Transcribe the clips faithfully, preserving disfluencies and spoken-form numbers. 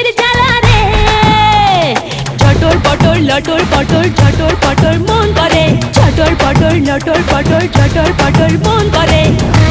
জ্বালা রে চটর পটর লটর পটর চটর পটর মন করে চটর পটর লটর পটর চটর পটর মন করে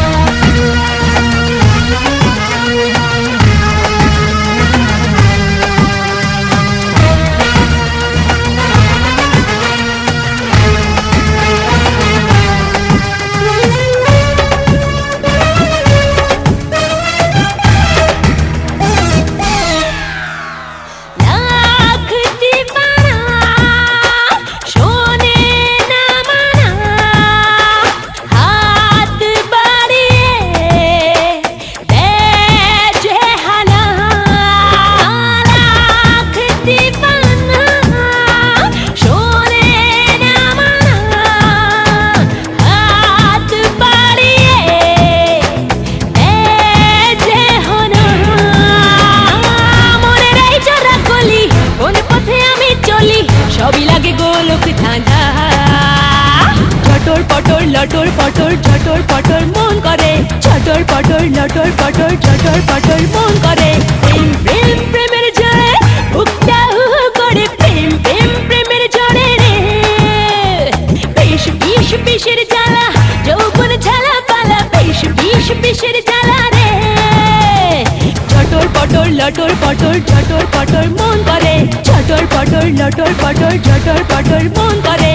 চটর পটর লটর পটর চটর পটর মন করে চটর পটর লটর পটর চটর পটর মন করে প্রেম প্রেম প্রেমের জোরে উক্তা হু করে প্রেম প্রেম প্রেমের জোরে রে বেশ বিষ বিষের জ্বালা যৌবন ঝালা পালা বেশ বিষ বিষের জ্বালা রে চটর পটর লটর পটর চটর পটর মন করে চটর পটর লটর পটর চটর পটর মন করে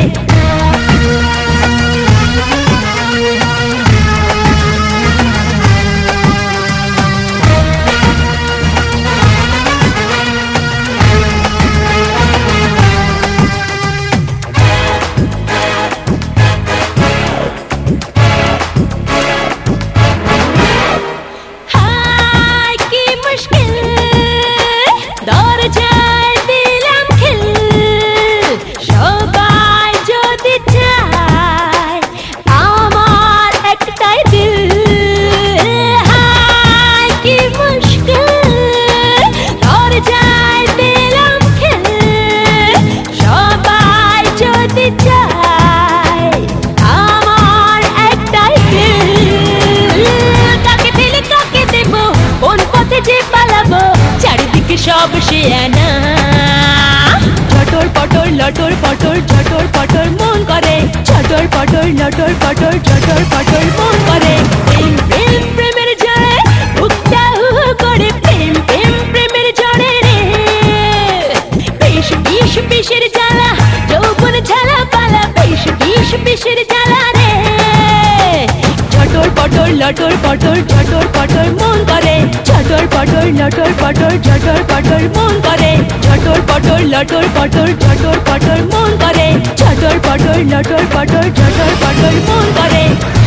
সব সে আনা চটর পটর লটর পটর চটর পটর মন করে চটর পটর লটর পটর চটর পটর মন করে প্রেম প্রেম প্রেমের জোরে উক্তা হু করে প্রেম প্রেম প্রেমের জোরে রে বেশ বিষ বিষের জ্বালা যৌবন ঝালা পালা বেশ বিষ বিষের জ্বালা রে চটর পটর লটর পটর চটর পটর মন করে চটর পটর লটর পটর চটর পটর মন করে চটর পটর লটর পটর চটর পটর মন করে চটর পটর লটর পটর চটর পটর মন করে।